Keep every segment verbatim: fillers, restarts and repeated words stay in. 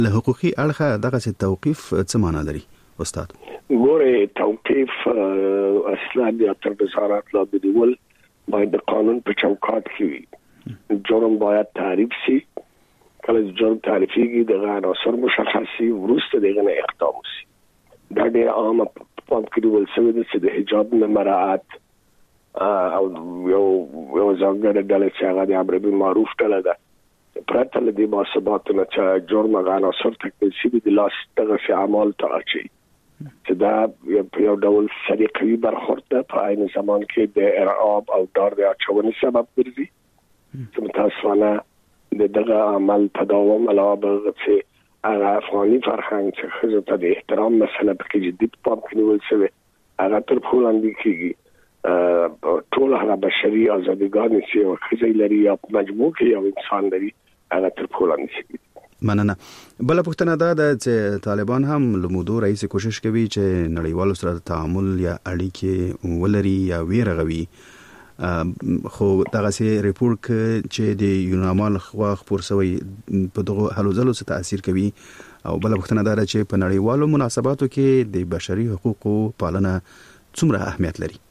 له حقوقي اړخه دغه توقيف څه معنی لري استاد؟ ګوره توقيف اصلا د اتر وزارت لا بدول باید د قانون په چوکاټ کې جرم باید تعریف شي. کله جرم تعریفيږي د عناصر مشخصي ورسته دغه اقدام شي. دا ډېر عام په کې ول سوي د حجاب نه مراعات او یو یو ځانګړی ډله چې هغه د امر بالمعروف ډله ده پرته له دې مصابات نه چې جرم عناصر تکمیل شي د لاس دغه اعمال ته اچي چې دا یو ډول سریقوي برخورد ده په عین زمان کې د ارعاب او دار د اچونې سبب ګرځي چې متاسفانه دغه عمل تداوم علاوه چې هغه افغاني فرهنګ چې خزه ته د احترام مسله په کې جدي پام کړول شوی هغه تر پولاندې کېږي ټول هغه بشري ازادګان چې خزه لري یا مجموع کې یو انسان لري هغه تر پولاندې کېږي. مننه. بل پوښتنه دا ده چې طالبان هم لمودو رئیس کوشش کوي چې نړیوالو سره تعامل یا اړیکې ولري یا ویرغوي، خو دغه سي ریپورت چې د یونامال خوا خبر شوی په دغه حلو ځلو څخه تاثیر کوي او بل وختونه دا چې په نړیوالو مناسباتو کې د بشري حقوقو پالنه څومره اهمیت لري؟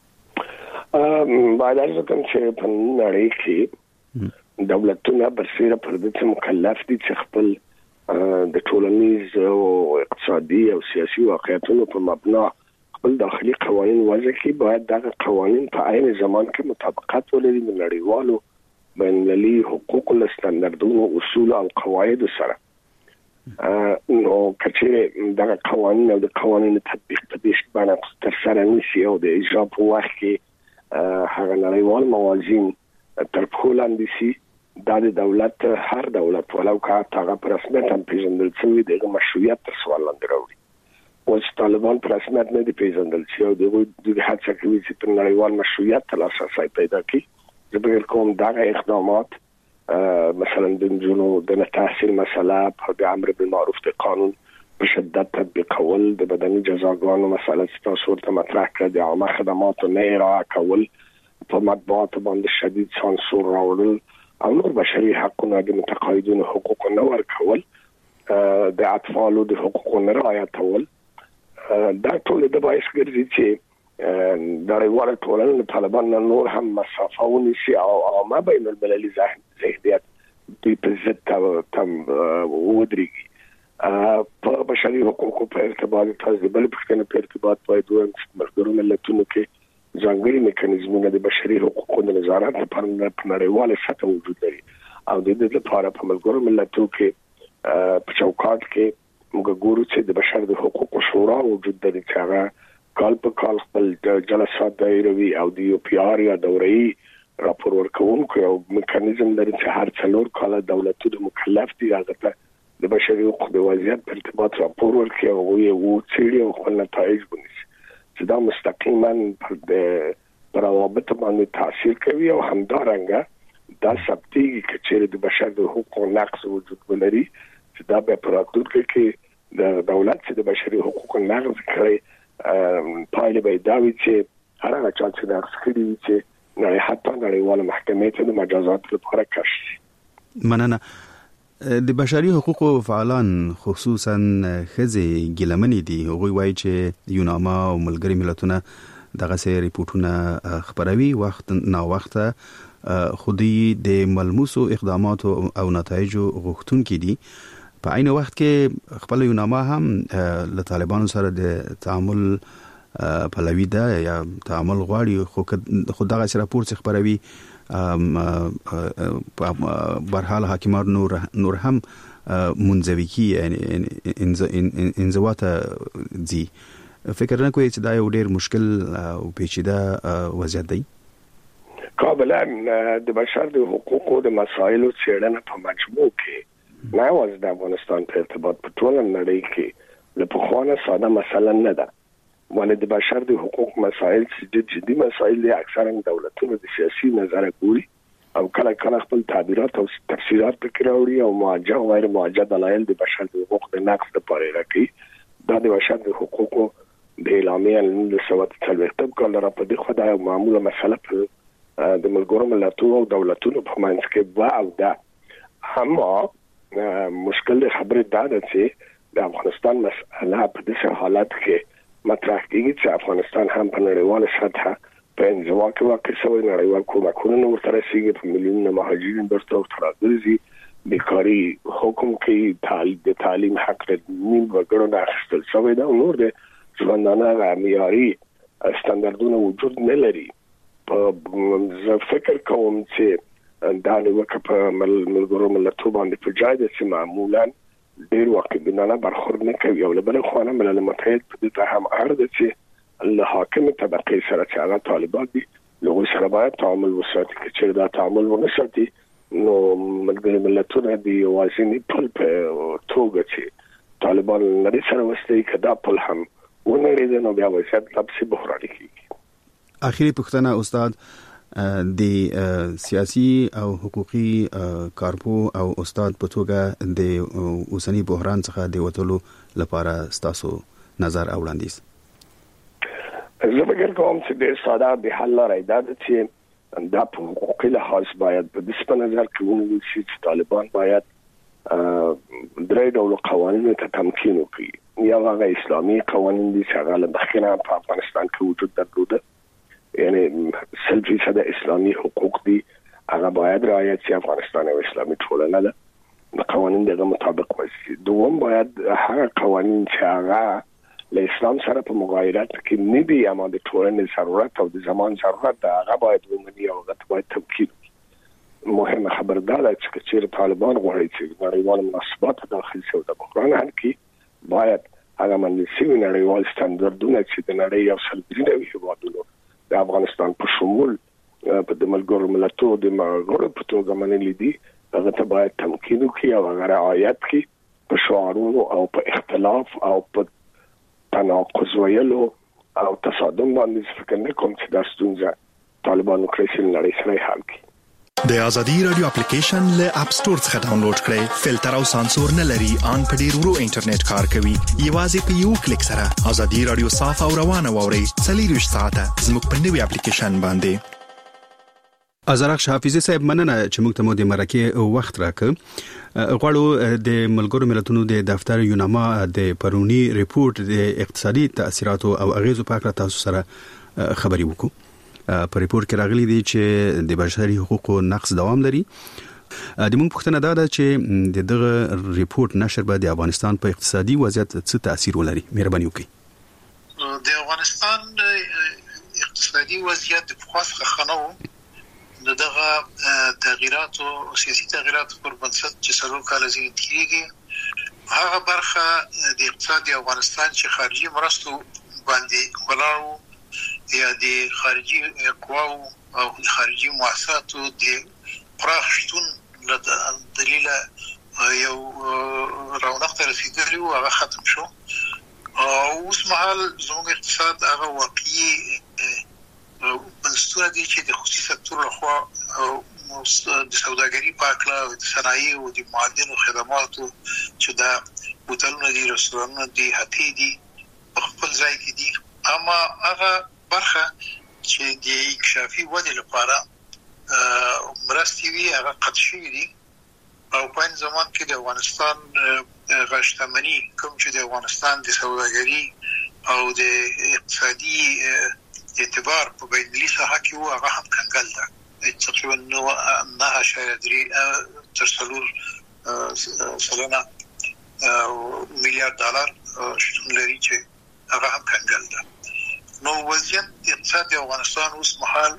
ا باید ځکه چې په نړۍ کې دولتونه برسېره پر دې مکلف دي چې خپل د ټولنیز او اقتصادي او سیاسي واقعیتونو په مبنا خپل داخلي قوانين وضع کړي. باید دغه قوانين په عین زمان کې مطابقت ولري د نړیوالو بین المللي حقوقو له ستاندردونو اصول او قواعد سره. نو کچې دغه قوانين او د قوانینو تطبیق په دې باندې تر سره نشي او د اجرا په وخت کې هغه نړیوال موازین تر پولاندې سي دا د دولت هر دولت ولو کا هغه پر رسمیت هم پیژندل شوی دغه مشروعیت تر سوال لاندې راوړي. اوس طالبان پر رسمیت نه دي پیژندل شوی او دغه د هڅه کوي چې په نړیوال مشروعیت ترلاسه پیدا کړي. زه به کوم دغه اقدامات مثلا د جنو د تحصیل مسله په د امر بالمعروف د قانون په شدت تطبیقول، د بدني جزاګانو مسله چې تاسو ورته مطرح کړه، د عامه خدماتو نه اراعه کول، په مطبوعاتو باندې شدید سانسور راوړل او نور بشري حقوقو د متقاعدینو حقوقو نه ورکول، د اطفالو د حقوقو نه رعایتول. دا ټول د باعث ګرځي چې د نړیوال ټولنې طالبان نور هم مسافه ونیسي او عامه بین المللي ذهنیت په ضد تم ودرېږي. په بشري حقوقو په ارتباط تاسو بل پښتنه په ارتباط باید وایي چې ملګرو ملتونو کې ځانګړي میکانیزمونه د بشري حقوقو د نظارت لپاره په نړیواله سطح وجود لري او د دې لپاره په ملګرو ملتونو کې په چوکاټ کې موږ ګورو چې د بشر د حقوقو شورا وجود لري چې هغه کال په کال خپل جلسات دایروي او د یو پی آر یا دورې راپور ورکوونکو یو میکانیزم لري چې هر څلور کال دولتونه مکلف دي هغه ته د بشري حقوقو د وضعیت په ارتباط راپور ورکړي او یو څېړي او خپل نتایج ونیسي چې دا مستقیما پر د روابط باندې تاثیر کوي او همدارنګه دا ثبتېږي چې د بشر د حقوقو نقض وجود ولري چې دا به پر راتلونکي کې د دولت چې د بشري حقوقو نقض کړي پایله به دا وي چې هر هغه چا چې نقض کړي وي چې نه حتی نړیواله محکمې ته د مجازات لپاره کش شي. مننه. د بشري حقوقو فعالان خصوصا ښځې ګیلمنې دي، هغوی وایي چې یوناما او ملګري ملتونه دغه سي ریپورتونه خبروي وخت نا وخته خودي د ملموسو اقداماتو او نتایجو غوښتونکي دي. په عین وخت کې خپل یوناما هم له طالبانو سره د تعامل پلوي ده یا تعامل غواړي، خو خو دغه راپور څخه خبروي برحال حاکمان نور نور هم منځوي کی یعنی انزواته دي. فکر نه کوي چې دا یو ډیر مشکل او پیچیده وضعیت دی؟ کابلا د بشر د حقوقو د مسایلو څېړنه په مجموع کې نه واز د افغانستان په ارتباط په ټول نړۍ کې له پخوانه ساده مسله نه ده، ولې د بشر د حقوق مسایل چې جدي مسایل دي اکثرا دولتونه د سیاسي نظر ګوري او کله کله خپل تعبیرات او تفسیرات پکې راوړي او موجه او غیر موجه دلایل د بشر د حقوق د نقض لپاره راکړي. دا د بشر د حقوقو د اعلامیه د سواد څلوېښتم کال را په دې خدای معموله مسله په د ملګرو ملتونو او دولتونو په منځ کې و او دا اما مشکل خبره دا ده چې د افغانستان مسله په داسې حالت کې مطرح کیږي چې افغانستان هم په نړیواله سطحه په انزوا کې واقع شوی، نړیوال کومکونه ورته رسیږي، په میلیونونو مهاجرین ورته راځي، بیکاری حکم کې تعلیم د تعلیم حق نیم وګړو نه اخیستل شوی دا، نور د ژوندانه معیاري ستاندردونه وجود نه لري. زه فکر کوم چې دا نیوکه په ملګرو ملتونو باندې په جای ده چې معمولا ډېر واقعبینانه برخورد نه کوي، او له بلې خوا نه ملل متحد په دې ته هم اړ ده چې له حاکمې طبقې سره چې هغه طالبان دي له هغوی سره باید تعامل وساتي، که چېرې دا تعامل ونه ساتي نو ملګري ملتونه د یوازیني پل په توګه چې طالبان لري سره وستي که دا پل هم ونړېده نو بیا وضعیت لا پسې بحراني کېږي. اخري پوښتنه استاد، د سیاسي او حقوقي کارپو او استاد په توګه د اوسنی بحران څخه د وټولو لپاره ستاسو نظر او وړاندیز؟ زه فکر کوم چې د ساده به حل لري دا چې دا په حقوقي لحاظ باید په دې په نظر کې ونیول شي چې طالبان باید درې ډول قوانینو ته تمکین وکړي. یو هغه اسلامي قوانین دي چې هغه له مخکې په افغانستان کې وجود درلوده، یعنی سل فیصد اسلامي حقوق دي، هغه باید رعایت شي. افغانستان یو اسلامي ټولنه ده، د قوانین دغه مطابق وشي. دوم باید هغه قوانین چې هغه له اسلام سره په مغایرت کې نه دي اما د ټولنې ضرورت او د زمان ضرورت ده، هغه باید ومني او هغه باید تمکین وکړي. مهمه خبره دا ده چې چېرې طالبان غواړي چې نړیوال مناسبات داخل شي او د بحران حل کړي، باید هغه منل شوي نړیوال ستاندردونه چې د نړۍ یو سل درې نوي هېوادونو د افغانستان په شمول په د ملګرو ملتونو د ملګرو په توګه منلي دي، هغه ته باید تمکین وکړي او هغه رعایت کړي. په شعارونو او په اختلاف او په تناقض ویلو او تصادم باندې فکر نه کوم چې دا ستونزه طالبانو کړی نړۍ سره حل کړي. د ازادي رادیو اپلیکیشن له اپ سٹور څخه ډاونلوډ کړئ. فلټر او سانسور نه لري، ان په ډیر ورو انټرنیټ کار کوي. یوازې په یو کلیک سره ازادي رادیو صاف او روانه ووري. څلور ساعته زموږ په نوي اپلیکیشن باندې. ازرخ حافظي صاحب، مننه چې موږ ته مو د مرکه وخت راکړ. غواړو د ملګرو ملتونو د دفتر یوناما د پرونی ریپورت د اقتصادي تاثیراتو او اغیزو په اړه تاسو سره خبري وکړو. په ریپورت کې راغلي دي چې د بشري حقوقو نقض دوام لري. د موږ پوښتنه دا ده چې د دغه ریپورت نشر به د افغانستان په اقتصادي وضعیت څه تاثیر ولري؟ مهرباني وکړئ. د افغانستان اقتصادي وضعیت په خاصه خنو دغه تغیرات او سیاسي تغیرات پر بنسټ چې سلو کال زین کیږي، هغه برخه د اقتصاد افغانستان چې خارجي مرستو باندې ولاړو یا د خارجي قواو او د خارجي مؤسساتو د پراخ شتون له دلیل یو رونق ته رسیدلی او هغه ختم شو. او اوس مهال زموږ اقتصاد هغه واقعي بنسټونه دي چې د خصوصي سکتور لخوا د سوداګري په اړه او د صنایع او د معدن او خدماتو چې دا هوټلونه دي، رستورانونه دي، هټۍ دي، په خپل ځای کې دي. اما هغه برخه چې د انکشافي ودې لپاره مرستې وي هغه قطع شوي دي. او په این زمان کې د افغانستان غشتمني کوم چې د افغانستان د سوداګري او د اقتصادي اعتبار په بین المللي ساحه کې وو هغه هم کنګل ده. تقریبا نه اشاریه درې تر څلور سلنه میلیارډ ډالر شتون لري چې هغه هم کنګل ده. نو وضعیت اقتصاد افغانستان اوس مهال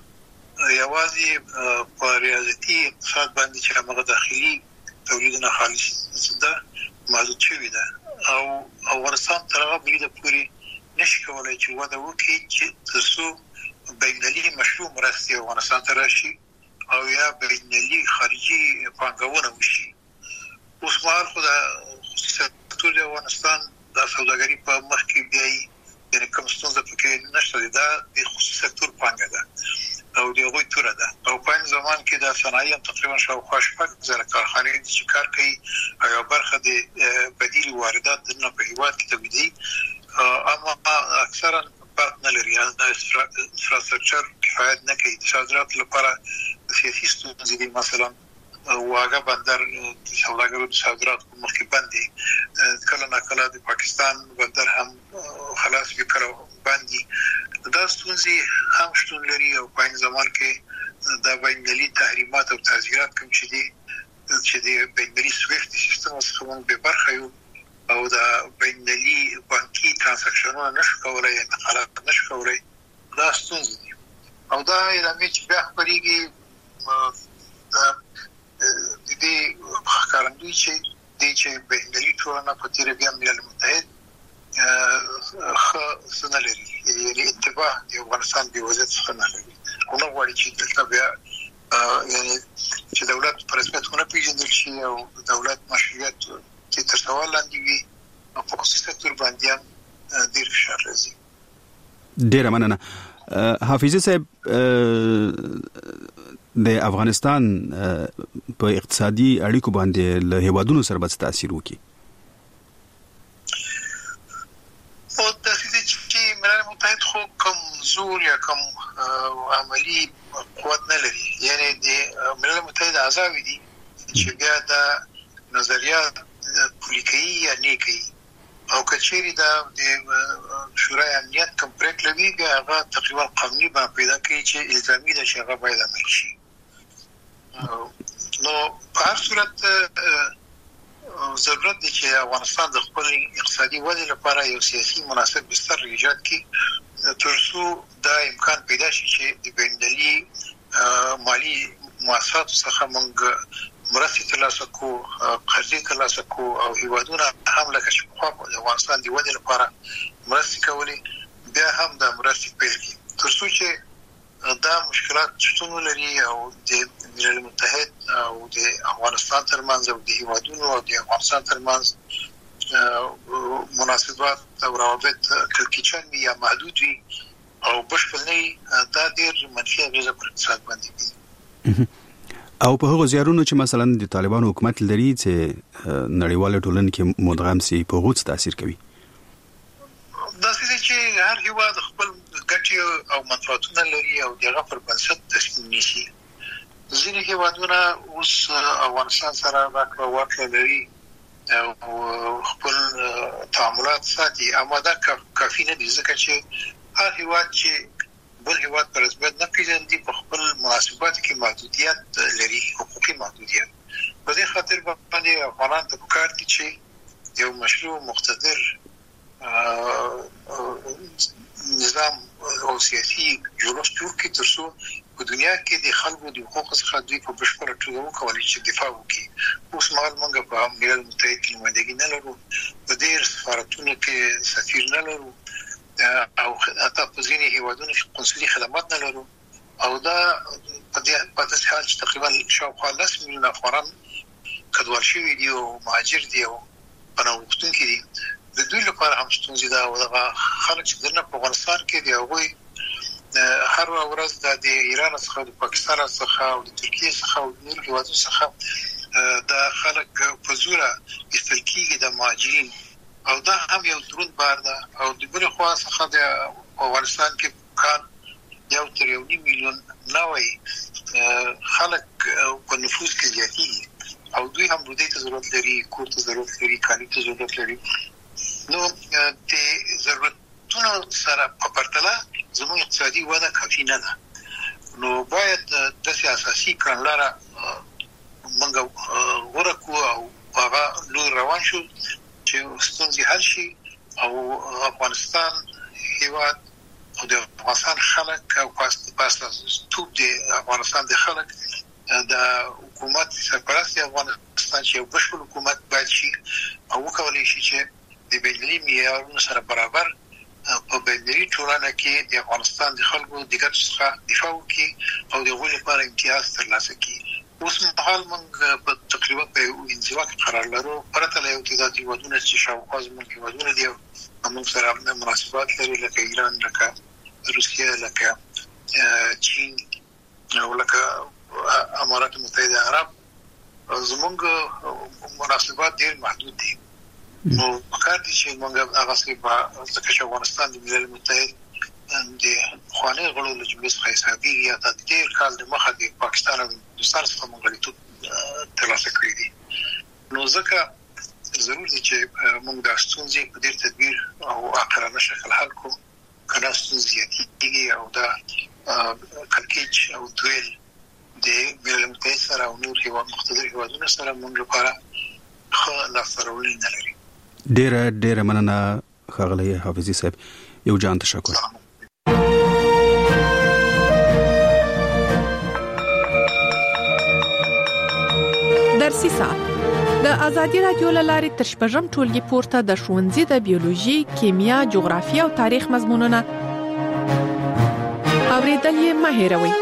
یوازې په ریاضتي اقتصاد باندې چې هغه داخلي تولیدونه خالص ده محدود شوی ده او افغانستان تر هغه بریده پورې نشي کولای چې وده وکړي چې ترڅو بینالي مشروع مرستې افغانستان ته راشي او یا بینالي خارجي پانګونه وشي. اوس مهال خو د خصوصي سکتور د افغانستان د سوداګري په مخ کې بیایي، یعنې کوم ستونزه پکې نشته، دا د خصوصي سکتور پانګه ده او د هغوی توره ده. او په این زمان کې د صنایع هم تقریبا شاوخوا شپږ زره کارخانې دي چې کار کوي او یوه برخه د بدیل واردات دننه په هېواد کې تولیدوي. اما اکثرا پات نه لري، د انفراستراکچر کفایت نه کوي. د صادراتو لپاره سیاسي ستونزې دي، مثلا واګه بندر سوداګرو صادرات مخکې باندې کله نه کله د پاکستان بندر هم خلاص وکړو باندې دا ستونزې هم شتون لري او په این زمان کې د بینالمللي تحریمات او تعزیرات کوم چې دي چې د بینالمللي سویفت سیستم څخه به برخه یو او د بینالمللي بانکي ترانزاکشنونه نشو کولای انتقالات نشو کولای دا ستونزې دي او دا علامه چې بیا خبرېږي د دې ښکارندوی چې د چې بینالمللي ټولنه په تیر بیا ملل متحد خ سن لري یعنی اتباع د افغانستان د وضعیت څخه نه لري کومه غواړي چې دلته بیا یعنی چې دولت پر رسمیت ونه پیژندل شي او دولت مشروعیت چې تر سوال لاندې وي په خصوصي سکتور باندې هم ډیر فشار راځي. ډیر مننه. حافظ صاحب د افغانستان په اقتصادي اړیکو باندې له هیوادونو سره به تاثیر وکړي. او د چې ملل متحد خو کمزور یا کم عملی قوت نه لري یعنی د ملل متحد اعضاء دي چې بیا د نظریات پولیټیکي یا نیکی او کچېری دا د شورای امنیت کوم پریکړه وی بیا هغه تقریبا قانوني باندې پیدا کوي چې الزامي د شغه باید عمل شي. نو په هر صورت ضرورت دی چې افغانستان د خپل اقتصادي ودې لپاره یو سیاسي مناسب بستر ایجاد کړي ترڅو دا امکان پیدا شي چې د بینالمللي مالی مؤسسات څخه موږ مرستې ترلاسه کو قرضې ترلاسه کو او هیوادونه هم لکه چې په افغانستان د ودې لپاره مرستې کولې بیا هم د مرستې پیل کړي ترڅو چې دا مشکلات شتون لري او د ملل متحد او د افغانستان ترمنځ او د هیوادونو او د افغانستان ترمنځ مناسبات او روابط کلکچن یا محدود وي او بشپړ نه دا ډیر منفي اغیزه پر اقتصاد باندې کوي. او په هغه زیارونو چې مثلا د طالبانو حکومت لري چې نړیواله ټولنه کې مدغم سي په غوڅ تاثیر کوي. دا چې هر هیواد خپل ګټې او منفعتونه لري او دغه پر بنسټ تصمیم نیسي. ځینې هیوادونه اوس افغانستان سره راکړه ورکړه لري او خپل تعاملات ساتي اما دا کافي نه دي ځکه چې هر هیواد چې بل هیواد پر رسمیت نه پیژني په خپل مناسبات کې محدودیت لري حقوقي محدودیت. په دې خاطر باندې افغانان ته پکار دي چې یو مشروع مقتدر نظام او سیاسي جوړښت جوړ کړي ترڅو په دنیا کې د خلکو د حقوقو څخه دوی په بشپړه توګه وکولای شي دفاع وکړي. اوس مهال موږ په ملل متحد کې نمائندګي نه لرو په ډېر سفارتونو کې سفیر نه لرو او حتی په ځینې هیوادونو کې قونسلي خدمات نه لرو او دا په دې په داسې حال چې تقریبا شاوخوا لس میلیونه افغانان کډوال شوي دي او مهاجر دي او پناه غوښتونکي دي. د دوی لپاره هم ستونزې ده او دغه خلک چې دلته په افغانستان کې دي هغوی هر ورځ د ایران څخه د پاکستان څخه او د ترکیې څخه او د نورو هیوادونو څخه د خلک په زوره ایستل کېږي د مهاجرین او دا هم یو دروند بار ده او د بلې خوا څخه د افغانستان کې کال یو تر یو نیم میلیون نوی خلک په نفوس کې زیاتېږي او دوی هم ډوډۍ ته ضرورت لري کور ته ضرورت لري کالي ته ضرورت لري. نو د ضرورتونو سره په پرتله زموږ اقتصادي وده کافي نه ده. نو باید د سیاسي کړنلاره موږ ورکو او هغه لور روان شو چې ستونزې حل شي او افغانستان هیواد او د افغانستان خلک او پاستوب د افغانستان د خلک د حکومت سرپرست افغانستان چې یو بشپړ حکومت باید شي او وکولای شي چې د بینالمللي معیارونو سره برابر په بینالمللي ټولنه کې د افغانستان د خلکو د ګټو څخه دفاع وکړي او د هغوی لپاره امتیاز ترلاسه کړي. اوس مهال موږ په تقریبا په انزوا کې قرار لرو پرته له یو تعداد هیوادونه چې شاوخوا زموږ هیوادونه دي موږ سره مناسبات لري لکه ایران لکه روسیه لکه چین او لکه امارات متحده عرب زموږ مناسبات ډېر محدود دي. نو پکار دي چې موږ هغه څه په ځکه چې افغانستان د ملل متحد د خواني غړو له جملې څخه حسابي یا د ډېر کال د مخه د پاکستان او هندوستان څخه موږ غړیتوب ترلاسه کړی دي. نو ځکه ضرور دي چې موږ د ستونزې په ډیر تدبیر او عاقلانه شکل حل کړو. کله ستونزې دي او دا کلکیچ او دویل د ملم سره او نور هیواد مختلف هیوادونو سره موږ لپاره خو لا فرولین نه لري. ډیره ډیره مننه ښاغلی حافظي صاحب، یو جان تشکر. درسي ساعت د ازادي رادیو لارې تر شپږم ټولګي پورته د ښوونځي د بیولوژي، کیمیا، جغرافیه او تاریخ مضمونونه اوریدل یې مه هېروئ.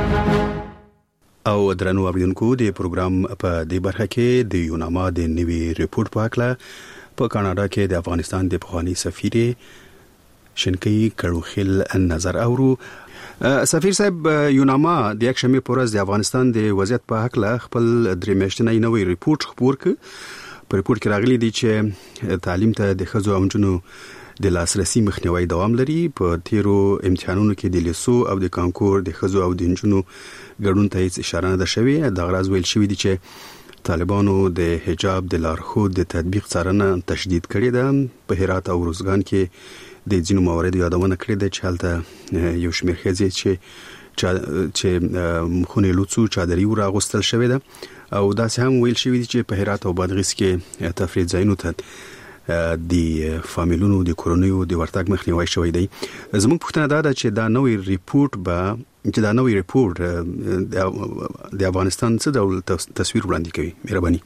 او درنو اوریدونکو، د پروګرام په دې برخه کې د یوناما د نوي ریپورت په اړه په کاناډا کې د افغانستان د پخوانی سفیر شنکي کړوخیل نظر اورو. سفیر صاحب، یوناما د یک شنبه پر ورځ د افغانستان د وضعیت په اړه خپل درې میاشتنی نوی ریپورت خپور کړ. په ریپورت کې راغلي دي چې تعلیم ته د ښځو او نجونو د لاسرسي مخنیوي دوام لري. په تیرو امتحانونو کې د لیسو او د کانکور د ښځو او د نجونو ګډون ته هیڅ اشاره نه ده شوې. د غراض ویل شوې دي چې طالبانو د حجاب د لارښود د تطبیق څارنه تشدید کړې ده. په هرات او روزګان کې د ځینو مواردو یادونه کړې ده چې هلته یو شمېر ښځې چې چې مخونه لوڅو چادري راغوستل شوې ده، او داسې هم ویل شوې دي چې په هرات او بادغیس کې تفریح ځایونو ته د فامیلونو د کورونیو د ورتګ مخنیوي شوی دی. زموږ پوښتنه دا ده چې دا نوې ریپورت به چې دا نوې ریپورت د افغانستان څه ډول تصویر وړاندې کوي؟ مهرباني.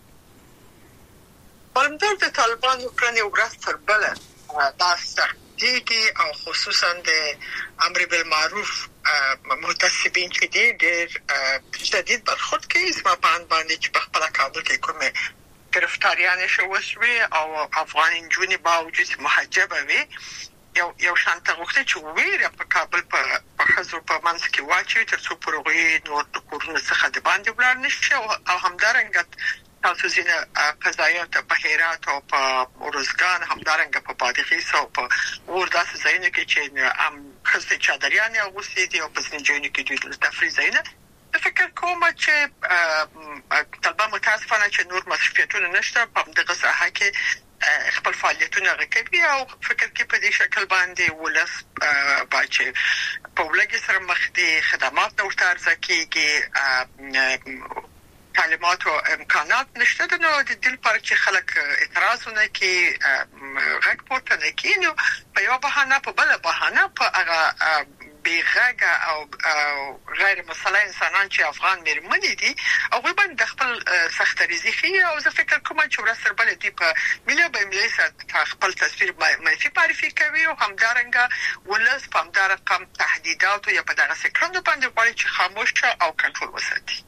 ولمدار د طالبانو کړنې ورځ تر بله دا سختېږي او خصوصا د امر بالمعروف متعصبین چې دي ډېر شدید برخورد کوي. زما په اند باندې چې په خپله کابل کې کومه گرفتاریان شوشوي او افغان نجونې باوجود محجبه وي یو یو شانته غوښته چې ویره په کابل په حضور په منځ کې واچي تر څو پروغي نور د کورونو څخه د باندې بلار نشي او همدارنګه تاسو زینه قضایات په هرات او په روزګان همدارنګه په بادغیس او په ورداس ځایونو کې چې ام خصه چادریان او غوسې دي او په ځینو کې د تفریح ځایونه. فکر کوم چې طالبان متاسفانه چې نور مسؤلیتونه نشته په دغه ساحه کې خپل فعالیتونه کوي او فکر کې په دې شکل باندې ولس باچې په ولګي سره مخ دي خدمات نور ترځ کېږي تعلیمات او امکانات نشته. نو د دې لپاره چې خلک اعتراضونه کوي غږ پورته نه کوي نو په یو بهانه په بل بهانه په هغه بیغه او غیر مسلح انسانان چې افغان مېرمنې دي او غوښبه د خپل سختریزي خي او زه فکر کوم چې ورسره بل دي په ملي به ملي سره خپل تصویر منفي معرفي کوي او همدارنګه ولس په همدار رقم تهدیدات یا په دغه سکرند باندې غواړي چې خاموش او کنټرول وساتي.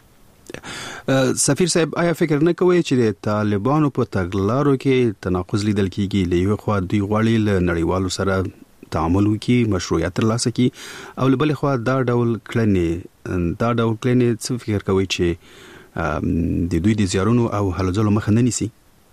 سفیر صاحب، آیا فکر نه کوئ چې د طالبانو په تګلارو کې تناقض لیدل کیږي؟ له یو خوا دوی غواړي له نړیوالو سره تعامل وکړي، مشروعیت ترلاسه کړي، او له بل خوا دا ډول کړنې دا ډول کړنې څه فکر کوئ چې د دوی د زیارونو او هلو ځلو مخه نه نیسي؟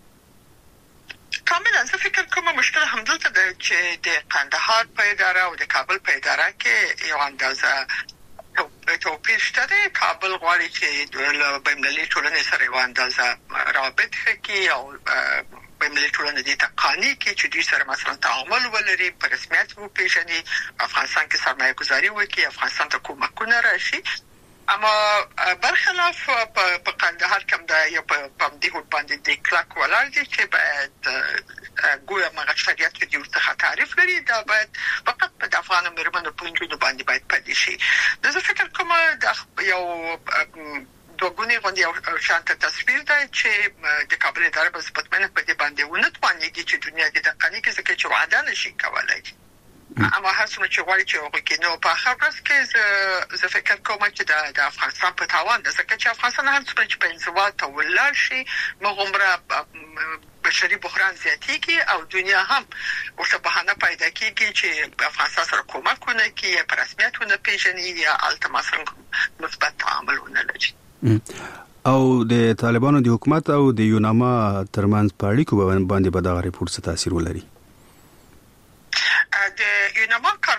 کاملا زه فکر کوم مشکل همدلته ده چې د قندهار په اداره او د کابل په اداره کې یو اندازه توپیر شته دی. کابل غواړي چې د بین‌المللي ټولنې سره یو اندازه روابط ښه کړي او بین‌المللي ټولنه دې ته قانع کړي چې دوی سره مثلا تعامل ولري، په رسمیت وپېژني، افغانستان کې سرمایه گذاري وکړي، افغانستان ته کومکونه راشي. اما برخلاف په قندهار کې دا یو په دې هوت باندې د کلک ولاړ دي چې باید ګویا مغه شریعت کې ورته تعریف لري، دا باید فقط په افغان مېرمنو په انجو باندې باید پدې شي. زه فکر کوم دا یو دوګونی غونډه او شانته تصویر ده چې د کابل اداره په سپټمنه په دې باندې ونه توانېږي چې دنیا کې د قانوني کې ځکه چې وعده نشي کولای. اما هڅه چې غواړي چې هغه کې نو په اخر ورځ کې زه فکر کوم چې د افغانستان په تاوان ده، ځکه چې افغانستان هم چې په انزوا ته ولر شي مغمره بشري بحران زیاتېږي او دنیا هم ورته بهانه پیدا کیږي چې افغانستان سره کومکونه کوي، په رسمیت ونه پیژني یا الته مثلا مثبت تعامل ونه لري. او د طالبانو د حکومت او د یوناما ترمنځ په اړیکو باندې به دا ریپورت څه تاثیر ولري؟ د یوناما کار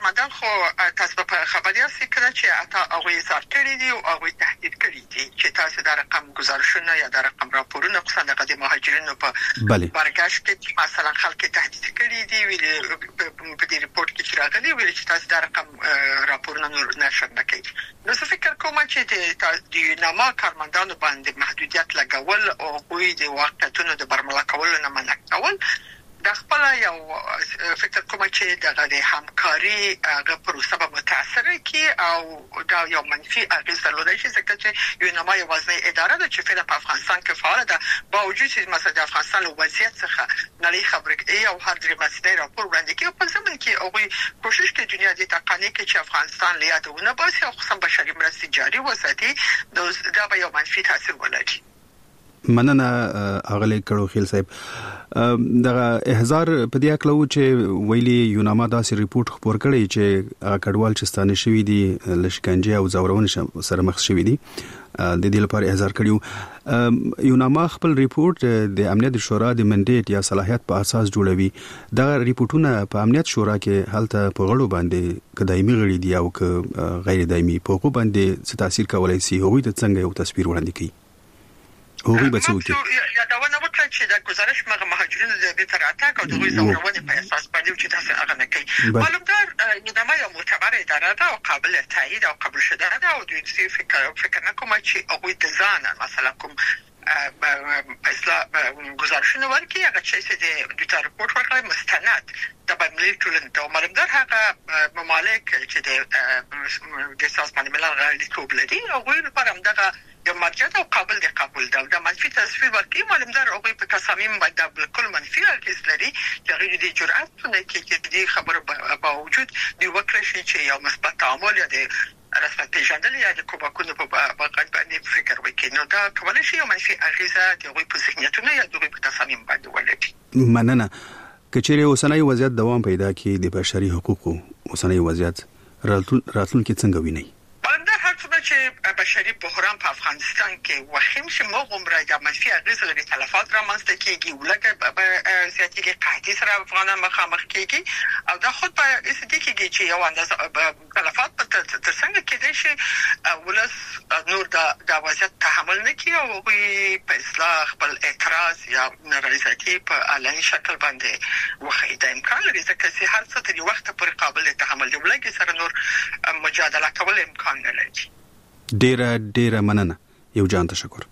کارمندان خو تاسو په خبري یاست چې اته هغه زار کړی دي او هغه تهدید کړی دي چې تاسو دا رقم گزارشونه یا دا رقم راپورونه خصوصا د مهاجرینو په برګشت کې مثلا خلک تهدید کړی دي ویل په دې ریپورت کې چې راغلي ویل چې تاسو دا رقم راپورونه نشر نکړي. نو څه فکر کوم چې د یوناما کارمندانو باندې محدودیت لګول او غوي د واقعیتونو د برملا کولو نه منع کول د خپل یو فکر کوم چې د همکاري هغه پروسه به متاثر کی او دا یو منفي اغیزه لري چې چې یوناما یو وزنی اداره ده چې فعلا په افغانستان کې فعال ده با وجود چې مثلا د افغانستان وضعیت څخه نړۍ خبرګي او هر درې مسله راپور وړاندې کوي په ځمن کې او کوشش کوي دنیا دې تقنی کې چې افغانستان لیادونه باسي او خصوصا بشري مرستې جاري وساتي دا به یو منفي تاثیر ولري. مننه اغلی کړو خیل صاحب دغه احزار په دې اکلو چې ویلي یوناما داسې ریپورت خبر کړی چې کډوال چې ستانه شوی دي لشکنجه او زورون سره مخ شوی دي د دې لپاره احزار کړیو. یوناما خپل ریپورت د امنیت شورا د منډیټ یا صلاحیت په اساس جوړوي. دا ریپورتونه په امنیت شورا کې هلته په غړو باندې کدایمي غړي دي او ک غیر دایمي په کو باندې څه تاثیر کولای شي هغوی د څنګه یو تصویر وړاندې کوي. هغوی به څه وکړي؟ یا دا ونه وکړي چې د گزارش مغه مهاجرینو د بیرته راتګ او د غوي زورونې په اساس باندې چې تاسو هغه نه کوي. معلومدار یوناما یو معتبر اداره ده او قابل تایید او قبول شده ده او د دې فکر فکر نه کوم چې هغه د ځان مثلا کوم اصلاح گزارشونه ورکړي هغه چې د دوی رپورت ورکړي مستند د بملي ټولنې ته معلومدار هغه ممالک چې د د سازمان ملل غړیتوب لري او غوي لپاره دغه یو مرجع او قابل د قبول ده د منفي تصویر ورکړي معلومدار او په تصامیم باندې بالکل منفي اغیز لري چې غیر د جرأت نه کې د خبرو باوجود دی وکړي چې یو مثبت تعامل یا د رسمت پیژندل یا د کومکونو په باقاعده باندې فکر وکړي. نو دا کولای شي یو منفي اغیزه د غوي په ذهنیتونو یا د غوي په تصامیم باندې ولري. مننه. کچېره اوسنۍ وضعیت دوام پیدا کړي د بشري حقوقو اوسنۍ وضعیت راتلون کې څنګه ویني؟ چې بشري بحران په افغانستان کې وخیم چې موږ د منفي اغیزه لري تلفات رامنځته کیږي ولکه زیاتې قحطي سره افغانان مخامخ کیږي او دا خود په اس دي کې چې یو اندازه تلفات په تر څنګه کې دي چې ولس نور د وضعیت تحمل نه کوي او په اصلاح خپل اعتراض یا نارضایتي په علني شکل باندې وخی د امکان لري چې هر څه تر وخت پر قابل تحمل دی ولکه سره نور مجادله کول امکان نه لري. ډیره ډیره مننه. یو جان تشکر.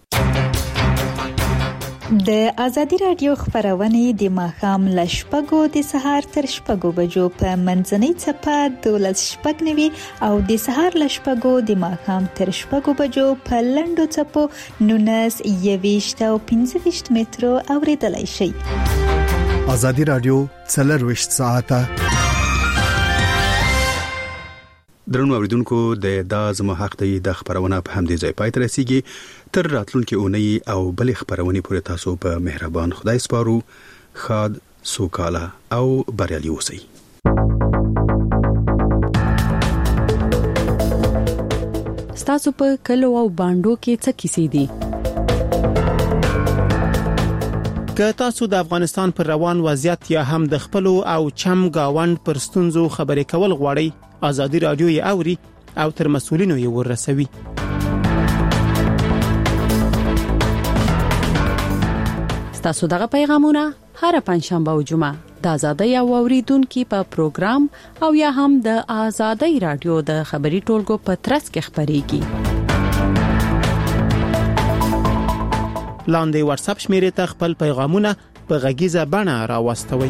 د ازادي رادیو خبرونه د ماخام لشپګو د سهار تر شپګو بجو په منځنۍ چپه دولس شپږ نوي او د سهار لشپګو د ماخام تر شپګو بجو په لندو چپو نونس یويشت او پنځه ویشت مترو اوریدلای شي. ازادي رادیو څلرويشت ساعته درنو اوریدونکو د دازمو حق دی د خبرونه په همدې ځای پای ته رسیږي. تر راتلونکي اونۍ او بل خبرونه پورې تاسو په مهربان خدای سپارو. خاد سوکاله او بریالي اوسئ. ستاسو په کلو او باندو کې څه کیسې دي؟ که تاسو د افغانستان پر روان وضعیت یا هم د خپل او چم گاوند پر ستونزو خبرې کول غواړئ ازادي رادیو یې اوري او تر مسؤلینو یې ورسوي. تاسو دغه پیغامونه هر پنځشنبه او جمعه د ازادي او اوریدونکو په پروګرام او یا هم د ازادي رادیو د خبري ټولګو په ترڅ کې خبريږي. لاندې واتس اپ شمیرې ته خپل پیغامونه په غږیزه بڼه راوستوي.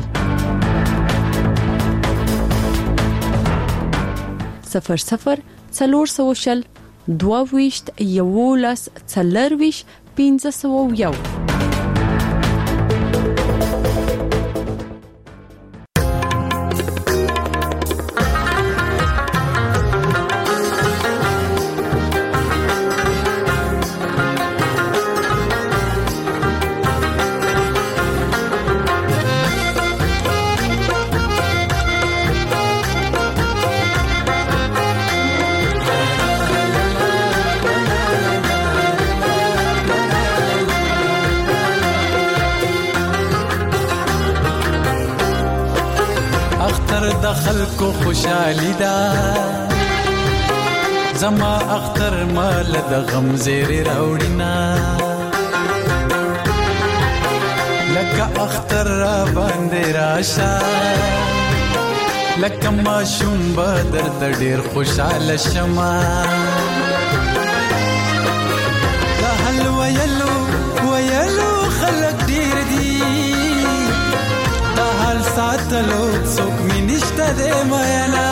صفر صفر څلور سوشل دوه ویشت یولس څلرویشت پنځه سوه یو. سفر د خلکو خوشحالي دا زما اختر مال د غم زیر راوړینا لکه اختر را باندې راشه لکه ماشوم به درته ډېر خوشحاله شمه د حل ویلو ویلو خلک ډېر دي د حال ساتلو څوک مې نشته دی میینه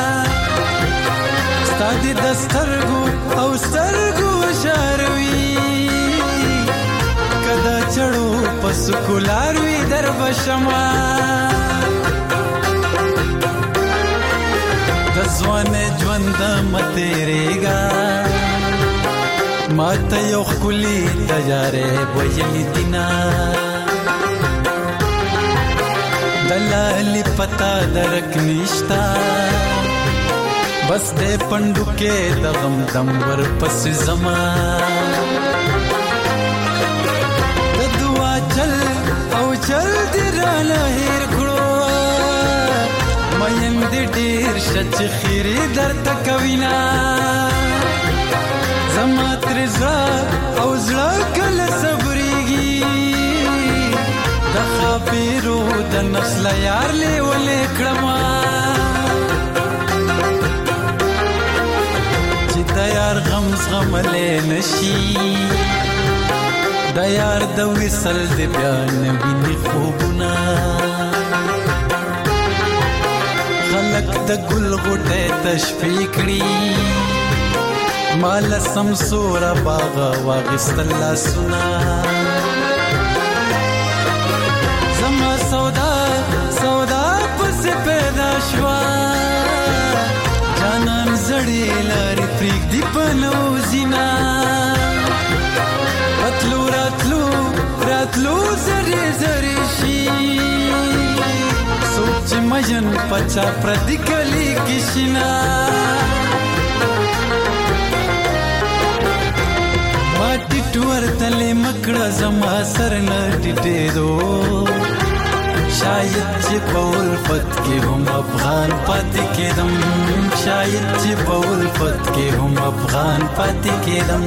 ستا دې د سترګو او سترګو شاروي که د چړو په سکولار وي در به شمه د ځوانۍ ژوند مه تېرېږه ما ته یو ښکلي تجارې ویلي دینه د لالي پتا درک نشتا بس دې پندو کې د غم دم ور پس زما د دعا چل او چل دې رانه هېر کړو مین دې ډېر شچ خیرې درته کوینا زما تر زړه او زړه کله صبرېږي د خاپیرو د نسل یار لیولې کړما چې د یار غم زغملې نشي د یار د وصل د بیا نه ویني خوبونه خلک د ګل غوټۍ تشفي کړي مال سمسوره باغ واغستل لاسونه زما سودا سودا پسې پیدا شوه جانان زړې لارې پرېږدي په نوزینا راتلو راتلو راتلو زرې زرې شي څوک چې مجن پچا پردي کلي کې شینا ما ټیټور تلې مکړه زما سر نه ټیټېدو شاید چې په الفت کې هم افغان پاتې کېدم شاید چې په الفت کې هم افغان پاتې کېدم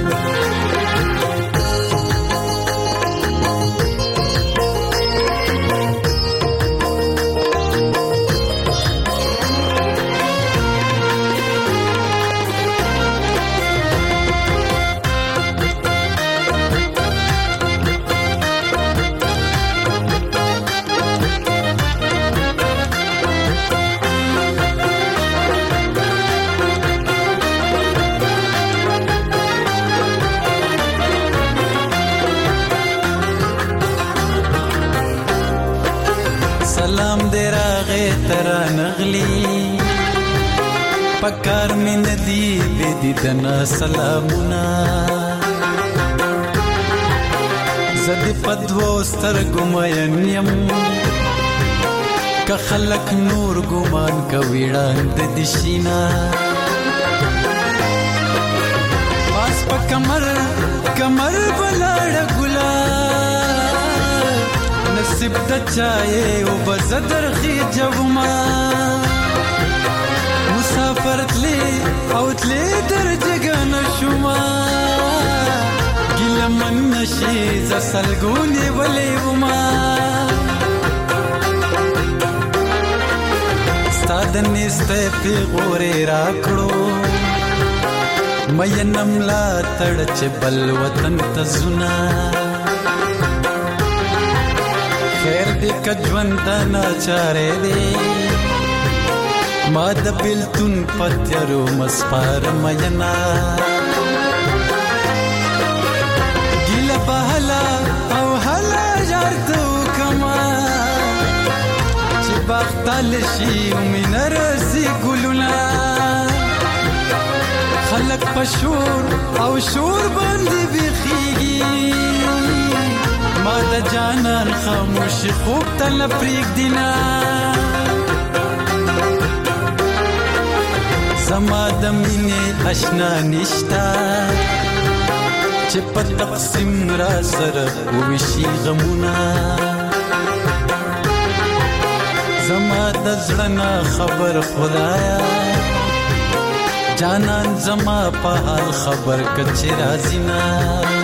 پکار می ندی بیدی دنا سلامونا زدی پدوو سترگو مین یم که خلق نور گمان کویڑان ددشینا پاس پا کمر کمر بلاڑ گلا نصیب دا چاہے او بزدر خی جوما مسافر تلی او تلی در جگان شما گل من نشی زسلگونی ولی وما ستاد نیسته پی غوری راکڑو مینم لا تڑچ بل وطن تزونا خیر دی کجوانتا ناچارے دی ما د بیلتون پتیارو مسپار مینا گیل بحلا او حلا جارتو کما چی باختال شی امین رسی گلونا خلق پشور او شور باندی بیخیگی ما د جانان خاموش خوب تل پریگ دینا زما د مینې اشنا نشتا چې په تقسیم را سره وویشي غمونه زما د زړه خبر خدایا جانان زما په حال خبر کچې راځي نه